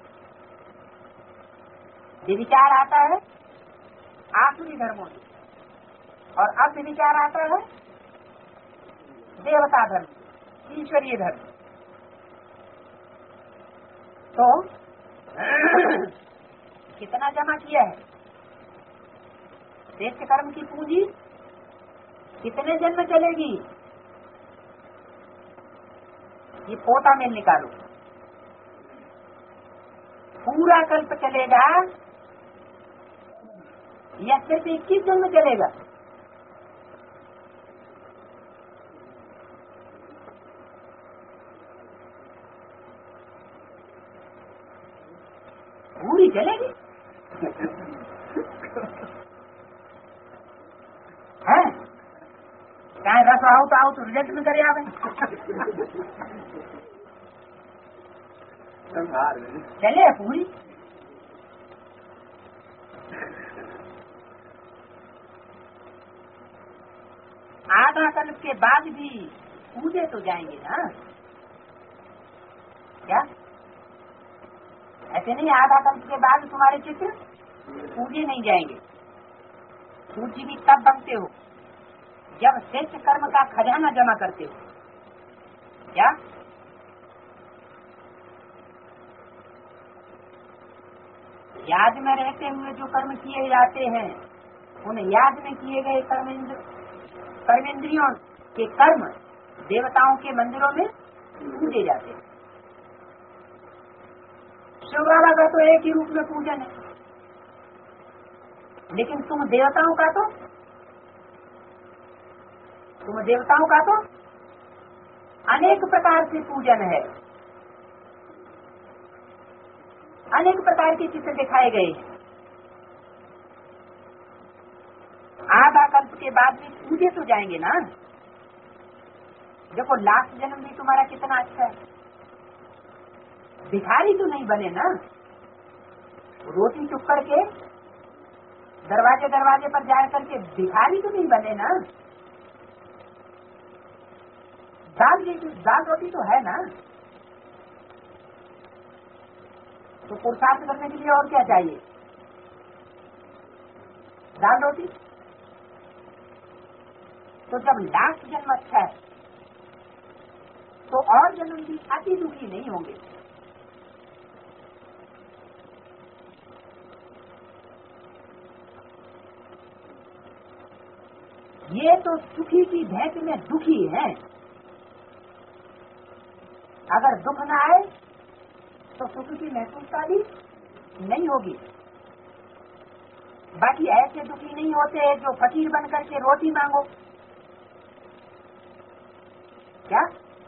A: विचार आता है आसुरी धर्मों से, और अब विचार आता है देवता धर्म, ईश्वरीय धर्म। तो कितना जमा किया है? श्रेष्ठ कर्म की पूंजी कितने जन्म चलेगी? ये पोता में निकालो। पूरा कल्प चलेगा या सिर्फ इक्कीस जन्म चलेगा? पूरी चलेगी है? चाहे रस आओ तो आओ तो रिजल्ट में करे आवे चले पूरी। आधा कल्प के बाद भी पूजे तो जाएंगे ना? क्या ऐसे नहीं? आधा कल्प के बाद तुम्हारे चित्र पूजे नहीं जाएंगे। पूजी भी तब बनते हो जब श्रेष्ठ कर्म का खजाना जमा करते हो। क्या याद में रहते हुए जो कर्म किए जाते हैं, उन याद में किए गए कर्मेंद्र कर्मेंद्रियों के कर्म देवताओं के मंदिरों में पूजे जाते हैं। शिव बाबा का तो एक ही रूप में पूजन है, लेकिन तुम देवताओं का तो तुम देवताओं का तो अनेक प्रकार से पूजन है। अनेक प्रकार के चित्र दिखाए गए हैं। के बाद भी पूजे तो जाएंगे ना। देखो लास्ट जन्म भी तुम्हारा कितना अच्छा है, भिखारी तो नहीं बने ना। रोटी चुप करके दरवाजे दरवाजे पर जा करके भिखारी तो नहीं बने ना। दाल दाल रोटी तो है ना। तो पुरुषार्थ करने के लिए और क्या चाहिए? दाल रोटी। तो जब लास्ट जन्म अच्छा है तो और जन्म भी अति दुखी नहीं होंगे। ये तो सुखी की भेंट में दुखी है। अगर दुख न आए तो सुख की महसूसता भी नहीं होगी। बाकी ऐसे दुखी नहीं होते जो फकीर बन करके रोटी मांगो। क्या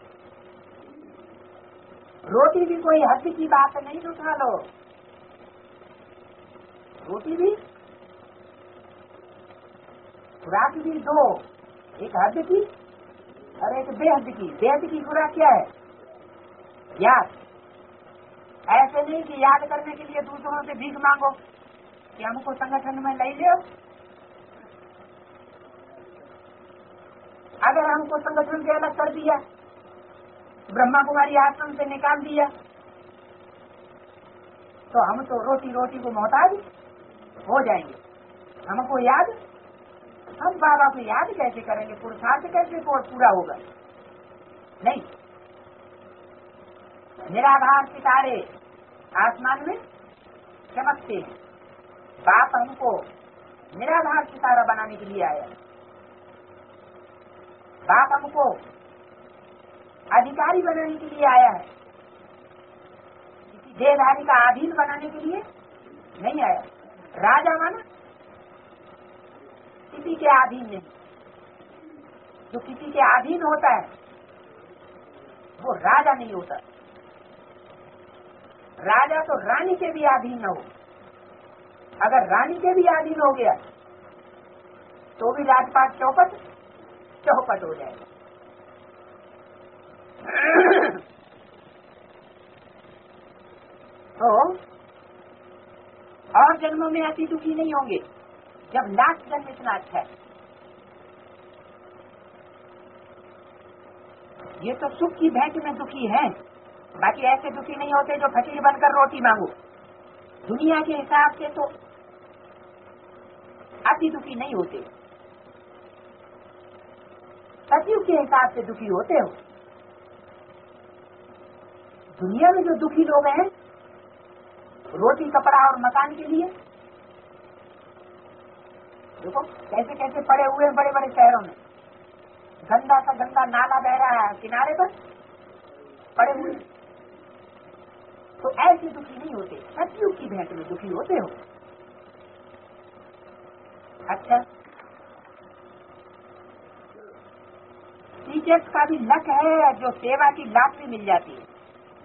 A: रोटी भी कोई हद की बात नहीं, उठा लो। रोटी भी खुराक भी दो, एक हद की और एक बेहद की। बेहद की खुराक क्या है? याद। ऐसे नहीं कि याद करने के लिए दूसरों से भीख मांगो कि हमको संगठन में ले लो। अगर हमको संगठन से अलग कर दिया, ब्रह्मा कुमारी आश्रम से निकाल दिया, तो हम तो रोटी रोटी को मोहताज हो जाएंगे। हमको याद, हम बाबा को याद कैसे करेंगे? पुरुषार्थ कैसे पूरा होगा? नहीं। निराधार सितारे आसमान में चमकते हैं। बाप हमको निराधार सितारा बनाने के लिए आया। बाप हमको अधिकारी बनाने के लिए आया है, किसी देहधारी का अधीन बनाने के लिए नहीं आया। राजा माना किसी के अधीन नहीं। जो किसी के अधीन होता है वो राजा नहीं होता। राजा तो रानी के भी अधीन न हो। अगर रानी के भी अधीन हो गया तो भी राजपाट चौपट चौपट हो जाएगा। तो और जन्मों में अति दुखी नहीं होंगे जब लास्ट जन्म इतना अच्छा है। ये तो सुख की भेंट में दुखी हैं, बाकी ऐसे दुखी नहीं होते जो फकीर बनकर रोटी मांगो। दुनिया के हिसाब से तो अति दुखी नहीं होते, सतयुग के हिसाब से दुखी होते हो। दुनिया में जो दुखी लोग हैं रोटी कपड़ा और मकान के लिए, देखो कैसे कैसे पड़े हुए हैं बड़े बड़े शहरों में। गंदा सा गंदा नाला बह रहा है किनारे पर पड़े हुए। तो ऐसे दुखी नहीं होते, सतयुग की भेंट में दुखी होते हो। अच्छा, टीचर्स का भी लक है जो सेवा की लॉटरी मिल जाती है।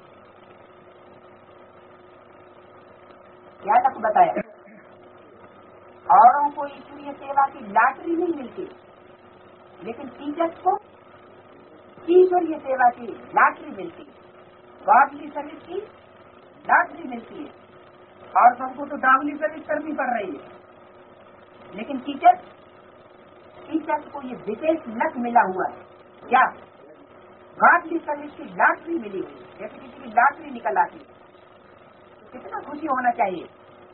A: क्या लक बताया? औरों को ईश्वरीय सेवा की लॉटरी नहीं मिलती, लेकिन टीचर्स को ईश्वरीय सेवा की लॉटरी मिलती है, गॉडली सर्विस की लॉटरी मिलती है। और सबको तो डावली सर्विस करनी पड़ रही है, लेकिन टीचर्स टीचर्स को ये विशेष लक मिला हुआ है। क्या? गॉडली सर्विस की लॉटरी मिली हुई है। जैसे किसी की लॉटरी निकल आती है, कितना खुशी होना चाहिए।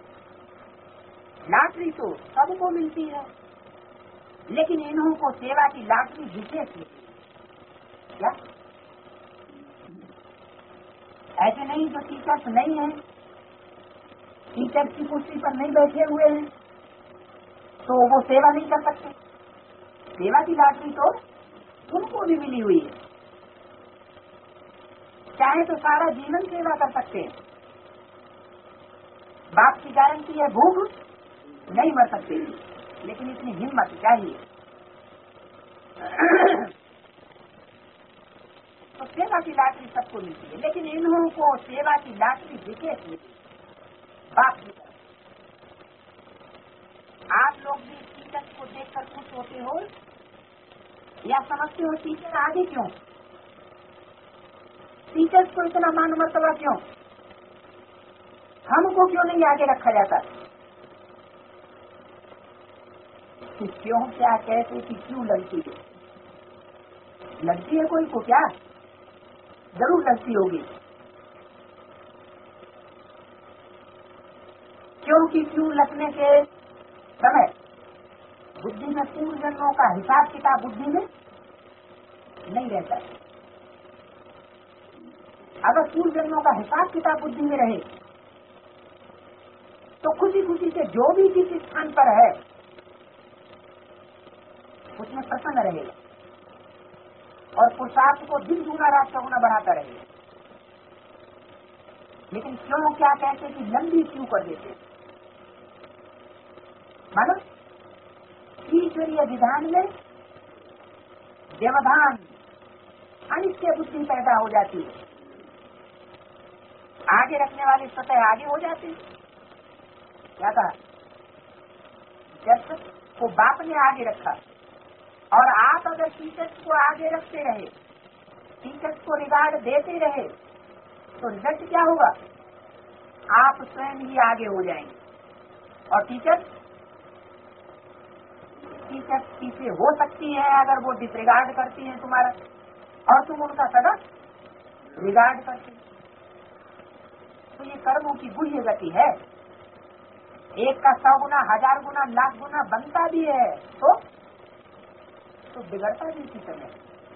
A: लॉटरी तो सबको मिलती है, लेकिन इन्हों को सेवा की लॉटरी विशेष मिली। क्या? ऐसे नहीं जो टीचर्स नहीं हैं, टीचर्स की कुर्सी पर नहीं बैठे हुए हैं, तो वो सेवा नहीं कर सकते। सेवा की लॉटरी तो उनको भी मिली हुई है। चाहे तो सारा जीवन सेवा कर सकते हैं। बाप की गारंटी है भूख नहीं मर सकते, लेकिन इतनी हिम्मत चाहिए। तो सेवा की लॉटरी सबको मिलती है, लेकिन इन्हों को सेवा की लॉटरी विशेष मिलती है। बाप की तरफ आप लोग भी टीचर्स को देखकर खुश होते हो या समझते हो टीचर आगे क्यों, टीचर्स को इतना मान मर्तबा क्यों, हमको क्यों नहीं आगे रखा जाता? क्यों क्या कहते कि क्यों लगती है? लगती है कोई को क्या? जरूर लगती होगी, क्योंकि क्यों लगने के समय बुद्धि में पूर्व जन्मों का हिसाब किताब बुद्धि में नहीं रहता। अगर पूर्व जन्मों का हिसाब किताब बुद्धि में रहे तो खुशी खुशी से जो भी जिस स्थान पर है उसमें प्रसन्न रहेगा और पुरुषार्थ को दिन गुना रात चौगुना बढ़ाता रहेगा। लेकिन क्यों क्या कहते कि लंबी क्यों कर देते? मानो ईश्वरीय विधान में व्यवधान अनिश्चय बुद्धि पैदा हो जाती है। आगे रखने वाले सतह आगे हो जाते हैं। क्या कहा? जब को बाप ने आगे रखा और आप अगर टीचर्स को आगे रखते रहे, टीचर्स को रिगार्ड देते रहे, तो रिजल्ट क्या होगा? आप स्वयं ही आगे हो जाएंगे और टीचर्स टीचर्स पीछे हो सकती है अगर वो डिसरिगार्ड करती हैं तुम्हारा और तुम उनका सदा रिगार्ड करते। तो ये कर्मों की गुह्य गति है। एक का सौ गुना, हजार गुना, लाख गुना बनता भी है तो तो बिगड़ता भी इसी समय।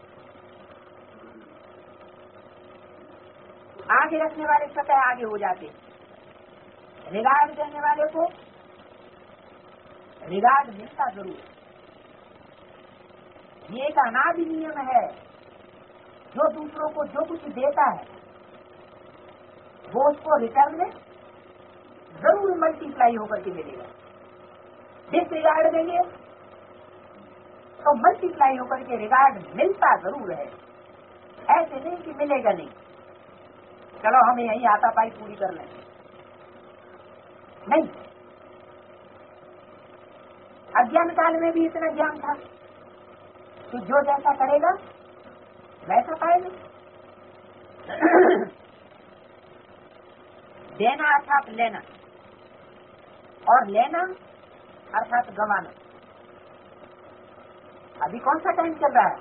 A: आगे रखने वाले सतह आगे हो जाते, रिगार्ड देने वाले को रिगार्ड मिलता जरूर। ये एक अनादि नियम है, जो दूसरों को जो कुछ देता है वो उसको रिटर्न में जरूर मल्टीप्लाई होकर के मिलेगा। डिसरिगार्ड देंगे तो मल्टीप्लाई होकर के रिगार्ड मिलता जरूर है। ऐसे नहीं कि मिलेगा नहीं, चलो हम यही हाथापाई पूरी कर लें, नहीं। अज्ञान काल में भी इतना ज्ञान था कि जो जैसा करेगा वैसा पाएगा। देना अर्थात लेना और लेना अर्थात गंवाना। अभी कौन सा टाइम चल रहा है?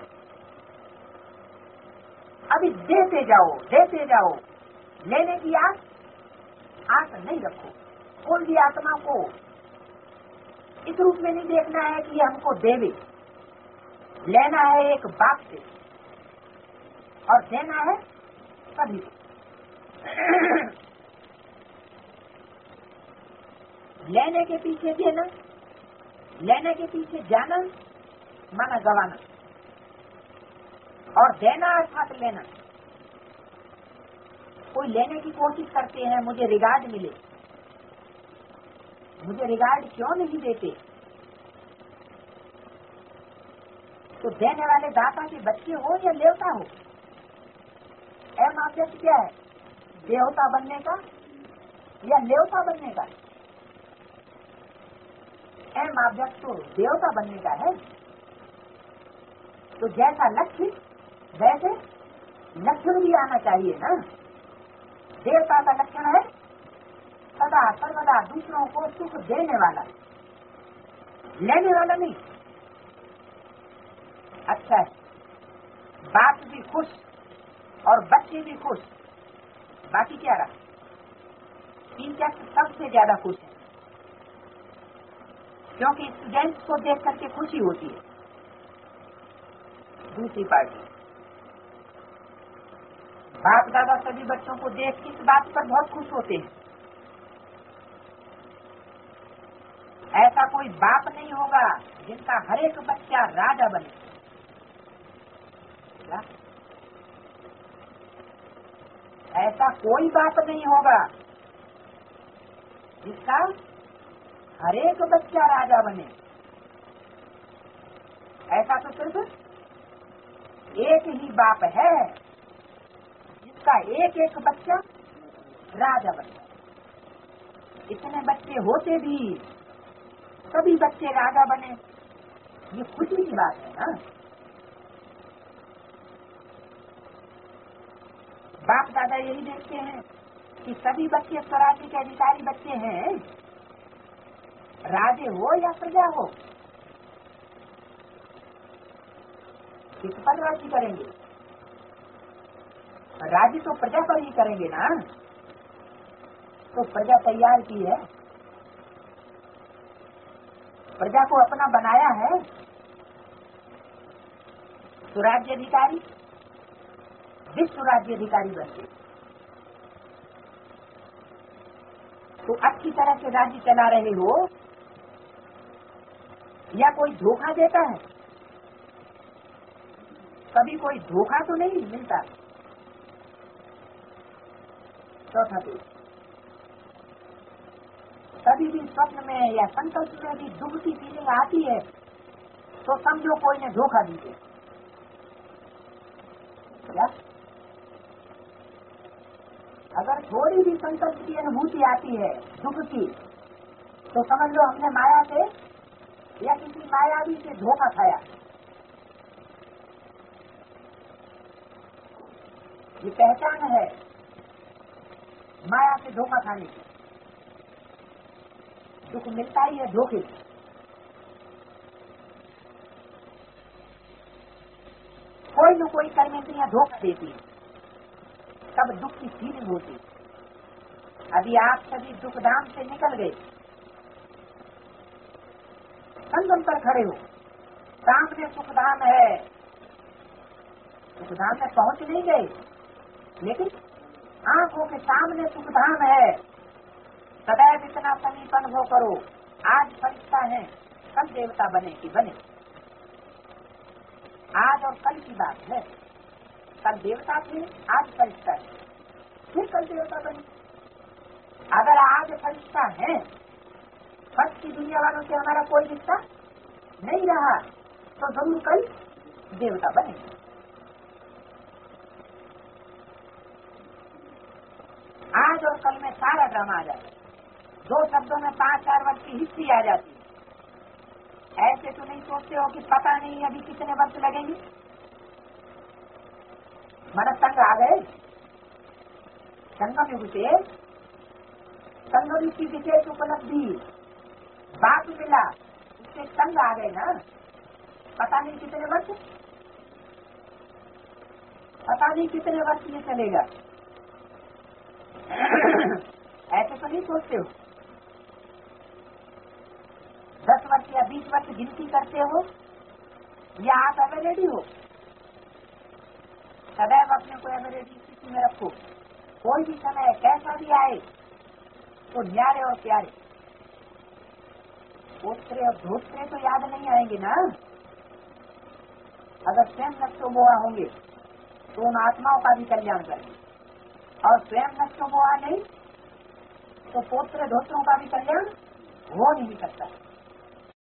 A: अभी देते जाओ देते जाओ, लेने की आस आस नहीं रखो। कोई भी आत्मा को इस रूप में नहीं देखना है कि हमको देवे। लेना है एक बाप से और देना है सभी से। लेने के पीछे देना, लेने के पीछे जाना माना गवाना और देना अर्थात लेना। कोई लेने की कोशिश करते हैं मुझे रिगार्ड मिले, मुझे रिगार्ड क्यों नहीं देते? तो देने वाले दाता के बच्चे हो या देवता हो, एम ऑब्जेक्ट क्या है? देवता बनने का या लेवता बनने का? एम ऑब्जेक्ट तो देवता बनने का है। तो जैसा लक्ष्य वैसे लक्षण भी आना चाहिए ना। देवता का लक्षण है सदा सर्वदा दूसरों को सुख देने वाला, लेने वाला नहीं। अच्छा है, बाप भी खुश और बच्चे भी खुश, बाकी क्या रहा? टीचर सबसे ज्यादा खुश है क्योंकि स्टूडेंट्स को देख करके खुशी होती है। दूसरी पार्टी बाप दादा सभी बच्चों को देख के इस बात पर बहुत खुश होते हैं। ऐसा कोई बाप नहीं होगा जिनका हर एक बच्चा राजा बने। क्या? ऐसा कोई बाप नहीं होगा जिसका हर एक बच्चा राजा बने। ऐसा तो सिर्फ एक ही बाप है जिसका एक एक बच्चा राजा बने। इतने बच्चे होते भी सभी बच्चे राजा बने, ये खुशी की बात है ना। बाप दादा यही देखते हैं कि सभी बच्चे स्वराज्य के अधिकारी बच्चे हैं, राजे हो या प्रजा हो, किस पर राज्य करेंगे? राज्य तो प्रजा पर ही करेंगे ना। तो प्रजा तैयार की है, प्रजा को अपना बनाया है स्वराज्य अधिकारी, विश्व राज्य अधिकारी बनते। तो अच्छी तरह से राज्य चला रहे हो या कोई धोखा देता है? कभी कोई धोखा तो नहीं मिलता। चौथा तो कभी भी स्वप्न में या संकल्प में भी दुख की फीलिंग आती है तो समझो कोई ने धोखा दी है। क्या? अगर थोड़ी भी संकल्प की अनुभूति आती है दुख की, तो समझ लो हमने माया से या किसी मायावी से धोखा खाया। ये पहचान है माया से धोखा खाने की। दुख मिलता ही है धोखे से। कोई न कोई कर्मेंद्रियां धोखा देती है, तब दुख की फीलिंग होती है। अभी आप सभी दुखधाम से निकल गए, संगम पर खड़े हो, सामने सुखधाम है, सुखधाम में पहुंच नहीं गए, लेकिन आंखों के सामने सुखधाम है। सदैव इतना समीप अनुभव करो, आज फरिश्ता है, कल देवता बने कि बने। आज और कल की बात है, कल देवता थे, आज फरिश्ता है, फिर कल देवता बने। अगर आज फरिश्ता है, फर्श की दुनिया वालों से हमारा कोई रिश्ता नहीं रहा, तो जरूर कल देवता बने। आज और कल में सारा ड्रामा आ जाता है। दो शब्दों में पांच चार वर्ष की हिस्ट्री आ जाती है। ऐसे तो नहीं सोचते हो कि पता नहीं अभी कितने वर्ष लगेंगे। मन तंग आ गए संगम युग से, संगम युग की विशेष उपलब्धि बात मिला, उससे तंग आ गए ना। पता नहीं कितने वर्ष, पता नहीं कितने वर्ष में चलेगा। ऐसे तो नहीं सोचते हो। दस वर्ष या बीस वर्ष गिनती करते हो या आप एवरेडी हो? सदैव अपने को एवरेडी स्थिति में रखो। कोई भी समय कैसा भी आए तो न्यारे और प्यारे, पोत्रे और धोत्रे तो याद नहीं आएंगे ना। अगर स्वयं नष्टो बोआ होंगे तो उन आत्माओं का भी कल्याण करेंगे, और स्वयं नष्टो बोआ नहीं तो पोत्र धोत्रों का भी कल्याण हो नहीं सकता।